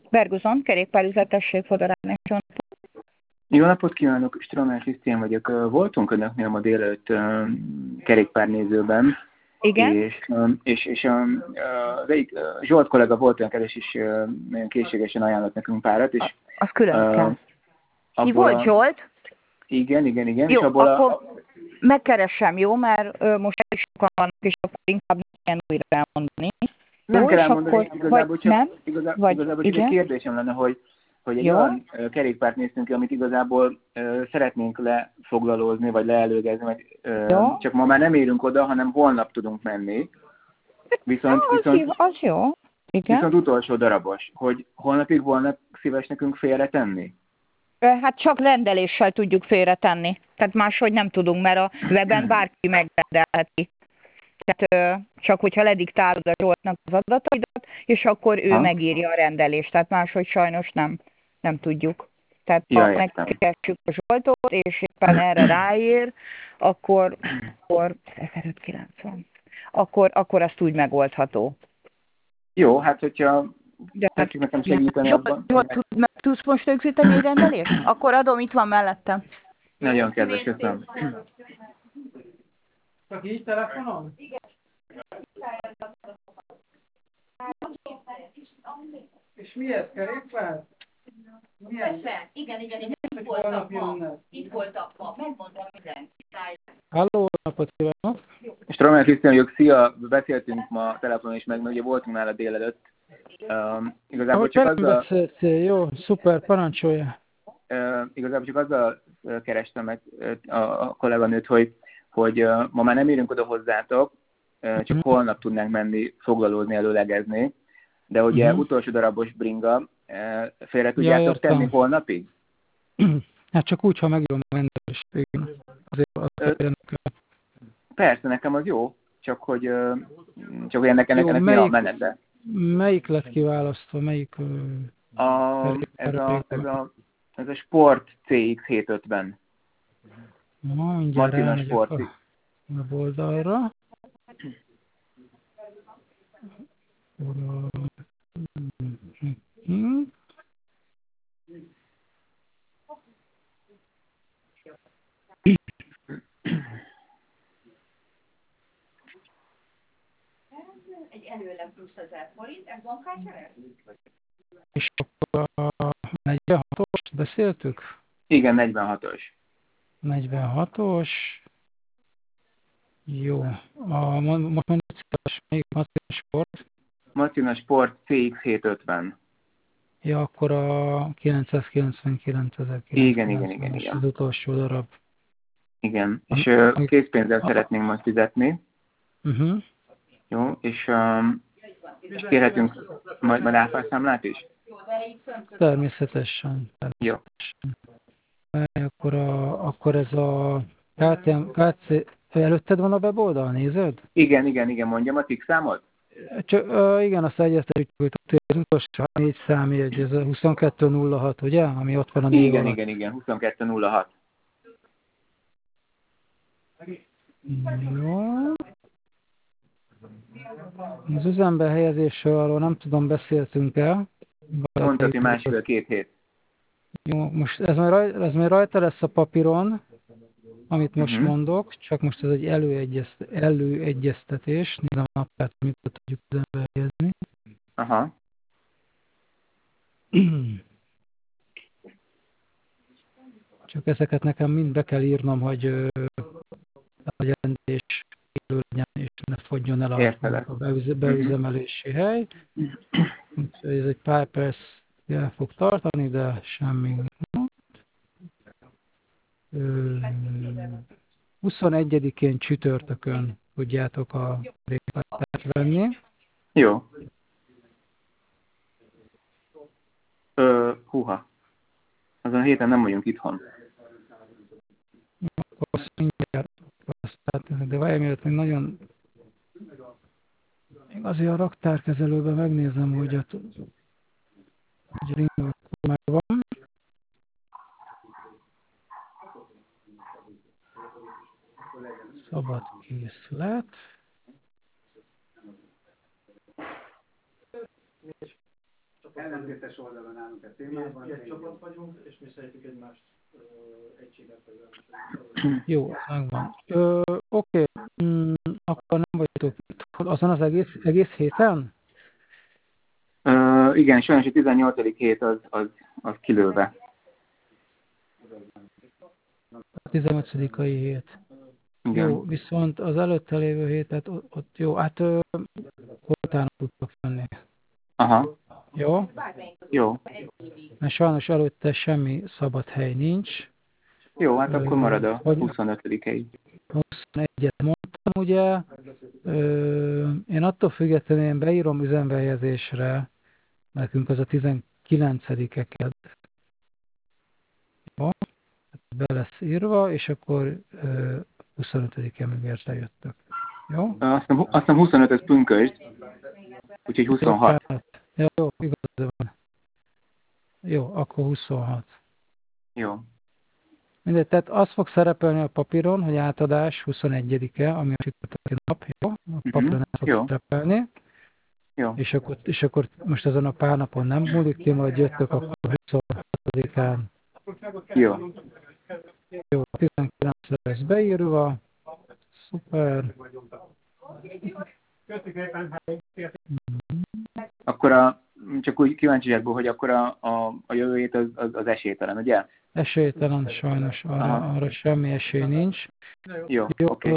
Berguzon, kerékpárüzlet, tessék, Fodorán. Jó napot kívánok, Stromán Krisztián vagyok. Voltunk önöknél ma délelőtt kerékpárnézőben, Igen? és az egyik Zsolt kollega volt olyan kedves, és nagyon készségesen ajánlott nekünk párat, és Az külön kell. Ki abból volt, Zsolt? Igen, Jó, és abból akkor megkeresem, jó? Mert most elég sokan vannak, és akkor inkább nem kell újra elmondani. nem Jó, kell és elmondani, akkor, igazából vagy csak, nem? Vagy igazából csak egy igen? kérdésem lenne, hogy egy Jó. olyan kerékpárt néztünk ki, amit igazából szeretnénk lefoglalózni, vagy leelőgezni, vagy Jó. csak ma már nem érünk oda, hanem holnap tudunk menni. Viszont Az jó. Igen. viszont utolsó darabos, hogy holnapig volna szíves nekünk félretenni? Hát csak rendeléssel tudjuk félretenni. Tehát máshogy nem tudunk, mert a weben bárki megrendelheti. Tehát csak hogyha lediktálod a Zsoltnak az adataidat, és akkor ő megírja a rendelést. Tehát máshogy sajnos nem tudjuk. Tehát ha megkeressük a Zsoltot, és éppen erre ráér, akkor 1590. Akkor azt úgy megoldható. Jó, hát hogyha tetszik nekem segíteni abban. Tudsz most rögzíteni egy rendelést? Akkor adom, itt van mellettem. Nagyon kedves, köszönöm. Csak így telefonon? Igen. És mi ez, kerékpár? Persze, igen, itt voltak ma, megmondom mindent. Halló, napot kívánok! Stromán Krisztián vagyok, szia! Beszéltünk ma telefonon is, meg ugye voltunk nála délelőtt. Igazából csak azzal... beszéltél, jó, szuper, parancsolja! Igazából csak azzal kerestem meg a kolléganőt, hogy ma már nem érünk oda hozzátok, csak holnap tudnánk menni, foglalózni, előlegezni. De ugye utolsó darabos bringa, félre tudjátok tenni holnapig? Hát csak úgy, ha megírom a rendelést, igen. Azért persze, nekem az jó, csak hogy ennek mi a menete. Melyik lett kiválasztva, melyik... Ez a Sport CX-750. Mindjárt rámegyek a oldalra. Egy előleg plusz 1000 forint, ez bankkártya? És akkor a 46-os beszéltük? Igen, 46-os. 46-os. Jó. Most mondod, melyik Martina Sport? Martina Sport CX-750. Ja, akkor a 999.000. Igen. Az utolsó darab. Igen, és készpénzzel szeretnénk majd fizetni. Jó, és kérhetünk majd áfászámlát is? Természetesen. Jó. Akkor ez a KC... Előtted van a weboldal, nézed? Igen, mondjam a TIC számot? Igen, azt egyeztetjük, hogy az utolsó 4 számjegy, ez a 2206, ugye? Ami ott van a név alatt. Igen, 2206. Jó. Az üzembe helyezésről arról nem tudom, beszéltünk el. Mondtad, hogy 1,5-2 hét. Jó, most ez már rajta lesz a papíron, amit most mondok, csak most ez egy előegyeztetés. Nézem a napját, amit tudjuk üzembe helyezni. Aha. Csak ezeket nekem mind be kell írnom, hogy a jelentés élő legyen, és ne fogjon el a beüzemelési hely. Úgyhogy ez egy pár perc el fog tartani, de semmi. 21-én csütörtökön tudjátok a részletet venni. Jó. Húha. Azon a héten nem vagyunk itthon. Azt mindjárt, de várj, mielőtt még nagyon... Még azért a raktárkezelőben megnézem, hogy ring már van. Szabad készlet. ellentétes oldalon állunk a témában. Mi egy csapat vagyunk, és mi szeretjük egymást egységet vagy. Jó, megvan. Oké. Akkor nem vagytok azon az egész héten? Igen, sajnos a 18. hét az kilőve. A 18-ai hét. Igen. Jó, viszont az előtte lévő hétet ott jó, hát utána tudtok venni. Aha. Jó? Jó. Mert sajnos előtte semmi szabad hely nincs. Jó, hát akkor marad a 25-i. 21-et mondtam, ugye. Én attól függetlenül én beírom üzembejegyzésre, nekünk az a 19-eket. Jó? Be lesz írva, és akkor 25-én még érte jöttök. Jó? Azt hiszem 25 ez pünkösd, úgyhogy 26. Ja, jó, igaz van. Jó, akkor 26. Jó. Mindegy, tehát az fog szerepelni a papíron, hogy átadás 21-e, ami a csütörtöki nap, jó? A papíron ez fog szerepelni. Jó. És akkor most azon a pár napon nem múlik ki, majd jöttök akkor 26-án. Jó. Jó, 19 lesz beírva. Szuper. Akkor csak úgy kíváncsiságból, hogy akkor a jövő hét az esélytelen, ugye? Esélytelen, sajnos. Arra semmi esély nincs. Jó, oké.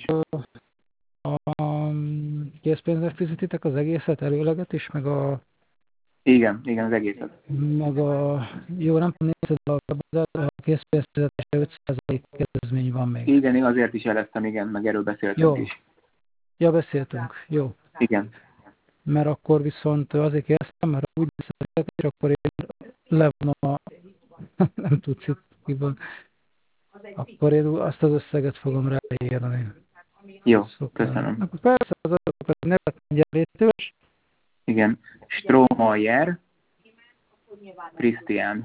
Készpénzzel fizetitek az egészet, előleget is, meg a... Igen, az egészet. Meg jó, nem tudom, nézed a készpénzfizetésre 5% kedvezmény van még. Igen, azért is jeleztem, igen, meg erről beszéltünk is. Ja, beszéltünk, jó. Igen. Mert akkor viszont azért kérdeztem, mert úgy beszéltek, és akkor én levonom nem tudsz itt kiban. Akkor én azt az összeget fogom ráírni. Jó, köszönöm. Akkor persze az azokat nevet mondja létős. Igen. Stromayer Krisztián.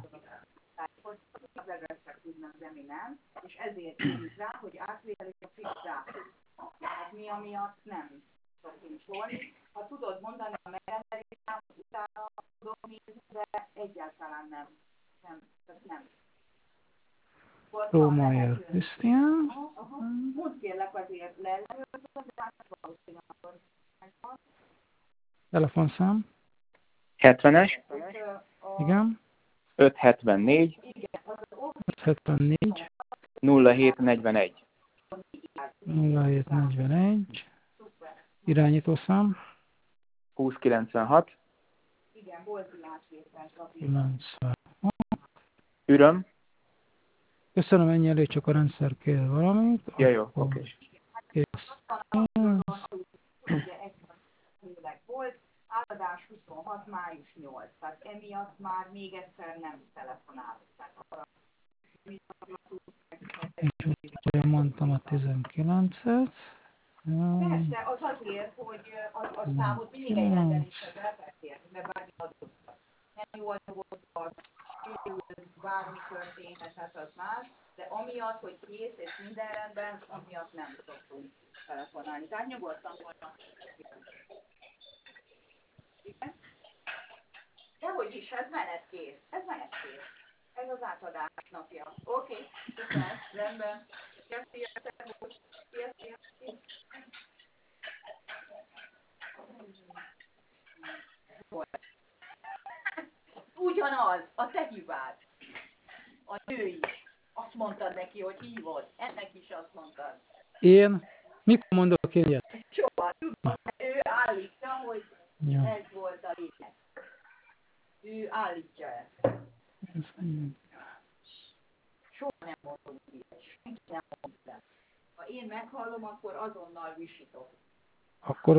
És ezért írjuk rá, hogy átvételik a fixáció. Hát mi amiatt nem szoktunk szólni. Ha tudod mondani a megrendelésem, utána tudom nézni, de egyáltalán nem. Nem. Stromayer Krisztián. Mondd kérlek azért leellenőrzöm, de valószínűleg Telefonszám. 70-es. Igen. 574. 574. 0741. 0741. Irányítószám. 2096. Igen, volt átvétel. 96. Üröm. Köszönöm, ennyi elég, csak a rendszer kér valamit. Ja, jó, oké. Kész. Volt, átadás 26, május 8. Tehát emiatt már még egyszer nem telefonálok. Olyan mondtam a 19-et. Persze, az azért, hogy a számot mindig egy rendeléshez el kell kérni, mert bármi adott. Nem jó adott, bármi történhet, hát az más, de amiatt, hogy kész és minden rendben, amiatt nem szoktunk telefonálni. Tehát nyugodtan volna. Igen? Dehogy is, ez menetkész. Ez az átadás napja. Oké, szuper, rendben. Szia. Ugyanaz, a te hibád. A nő is. Azt mondtad neki, hogy hívod. Ennek is azt mondtad. Én? Mikor mondok én ilyet? Soha, tudom, ő állítja, hogy ez volt a lényeg. Ő állítja ezt. Soha nem mondom ilyet. Senki nem mondja. Ha én meghallom, akkor azonnal visítok. Akkor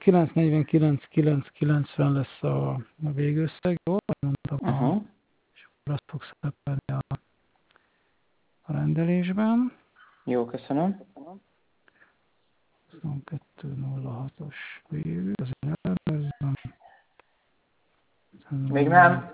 949,990 lesz a végösszeg, jó? Mondtam, és akkor azt fog szerepelni a rendelésben. Jó, köszönöm. 2206-os végül, azért ellenőrzöm. Még nem.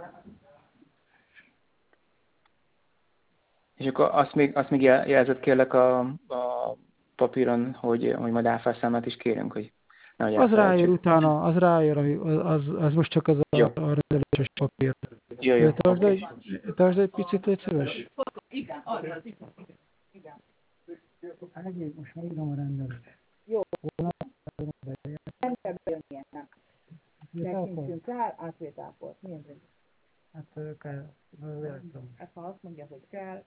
És akkor azt még jelzett kérlek a papíron, hogy majd áfás számát is kérünk, hogy Az rájön utána, az rájön, az most csak az a rendeléses papír. Jó. Tartsd egy picit, légy szíves. Igen, arra. Igen. Most már írom a rendelést. Jó. Nem kell bejönni ennek. Tekintünk el, átvételkor. Milyen zene? Hát kell. Ezt ha azt mondja, hogy kell.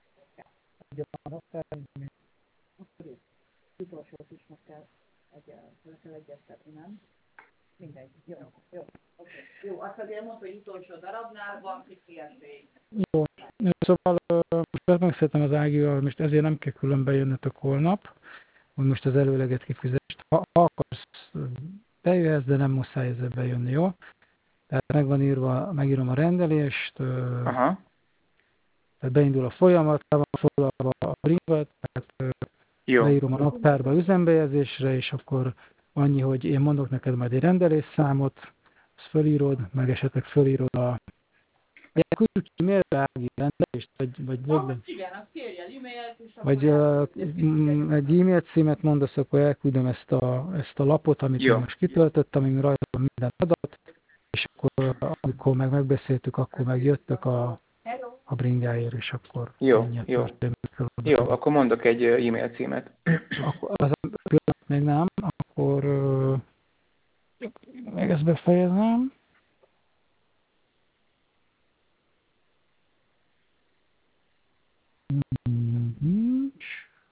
Akkor jó. Utolsót is most kell egyeztetni, nem? Mindegy. Jó. Jó, azt azért mondta, hogy utolsó darabnál van kis ilyesmi. Jó. Szóval most megszedtem az Ágival, most ezért nem kell külön bejönnötök holnap, hogy most az előleget kifizest. Ha akarsz, bejöhetsz, de nem muszáj ezzel bejönni, jó? Tehát megírom a rendelést, Aha. tehát beindul a folyamat, le van foglalva a bringat, tehát beírom a naptárba üzembejegyzésre, és akkor annyi, hogy én mondok neked majd egy rendelésszámot, azt fölírod, meg esetleg fölírod a... Küldjük e-mailre Ági rendelést, Igen, azt kérje e-mailt, és vagy egy e-mail címet mondasz, akkor elküldöm ezt a lapot, amit én most kitöltöttem, ami rajta van minden adat, és akkor amikor megbeszéltük, akkor megjöttök a bringáért, és akkor Jó, akkor mondok egy e-mail címet. Akkor az még nem, akkor még ezt befejezem. Nincs.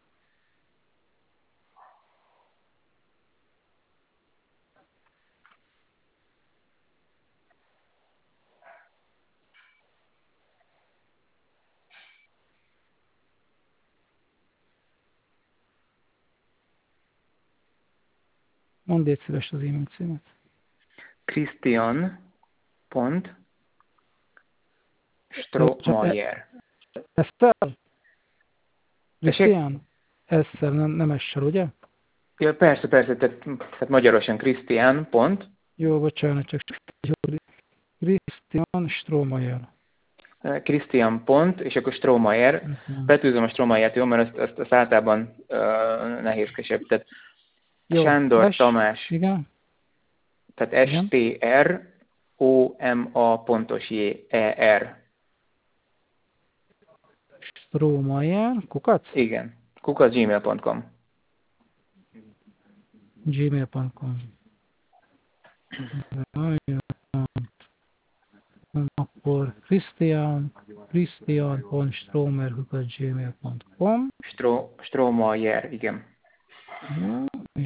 Mondd egy szíves az e-mail címet. Christian.Strohmayer. Esszel? Christian? Esszel, nem essel, ugye? Ja, persze, tehát magyarosan Christian. Jó, bocsánat, csak Christian Strohmayer. Christian. És akkor Strohmayer. Betűzöm a Strohmayert, jó, mert azt általában nehézkesebb. Tehát jó, Sándor Tamás. Igen. Tehát STROMA.JER. Strohmayer, kukac? Igen, kukac@gmail.com. Gmail.com. Akkor Christian.strohmayer@gmail.com. Strohmayer, igen. Jó, és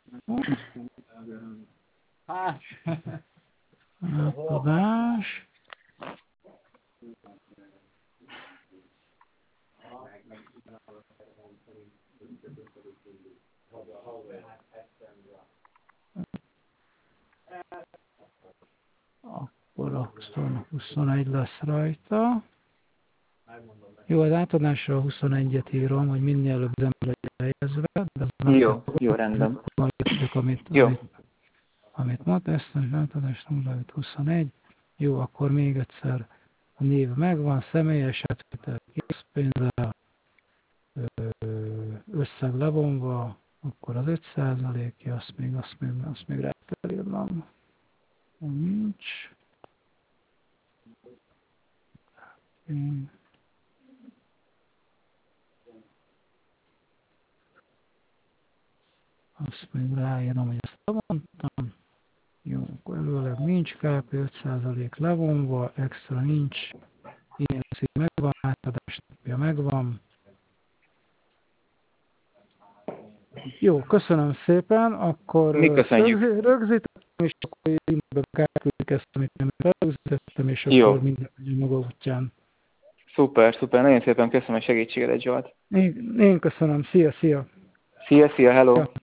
átadás. Akkor a 21 lesz rajta. Jó, az átadásra 21-et írom, hogy minél előbb az ember legyen helyezve. Jó, rendben. Amit mondta, ezt az átadásra 21. Jó, akkor még egyszer a név megvan, személyes átvétel, készpénzzel, összeg levonva, akkor az 5%-ja, azt még rá kell írnom. Nincs. Azt még ráírom, hogy ezt levontam. Jó, akkor előleg nincs KP 5% levonva, extra nincs. Ilyen szín megvan, átadás napja megvan. Jó, köszönöm szépen, akkor rögzítettem, és akkor e-mailbe elküldik ezt, amit én rögzítettem, és akkor minden maga útján. Szuper, nagyon szépen köszönöm a segítségedet, Zsolt. Én köszönöm, szia! Szia, hello! Ja.